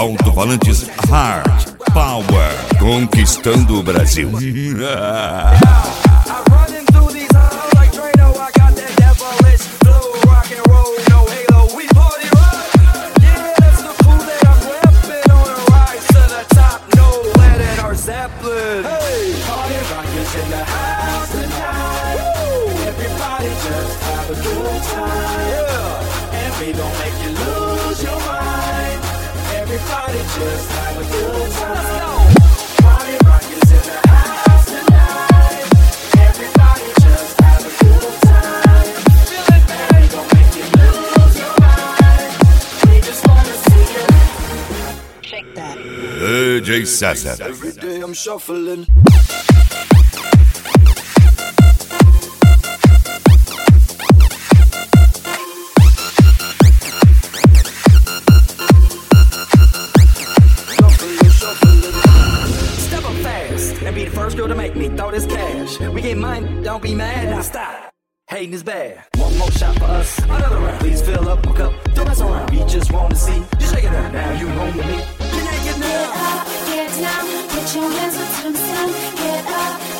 alto-falantes Hard Power, conquistando o Brasil. Just have a good time. Party rock is in the house tonight. Everybody just have a good time. Feeling bad, we gon' make you lose your mind. We just wanna see you shake that. DJ César. Every day I'm shuffling. And be the first girl to make me throw this cash. We get money, don't be mad, now stop. Hating is bad. One more shot for us, another round. Please fill up my cup, don't mess around. We just wanna see you shake it up. Now you home with me. You naked now. Get up, get down, get your hands up to the sun. Get up.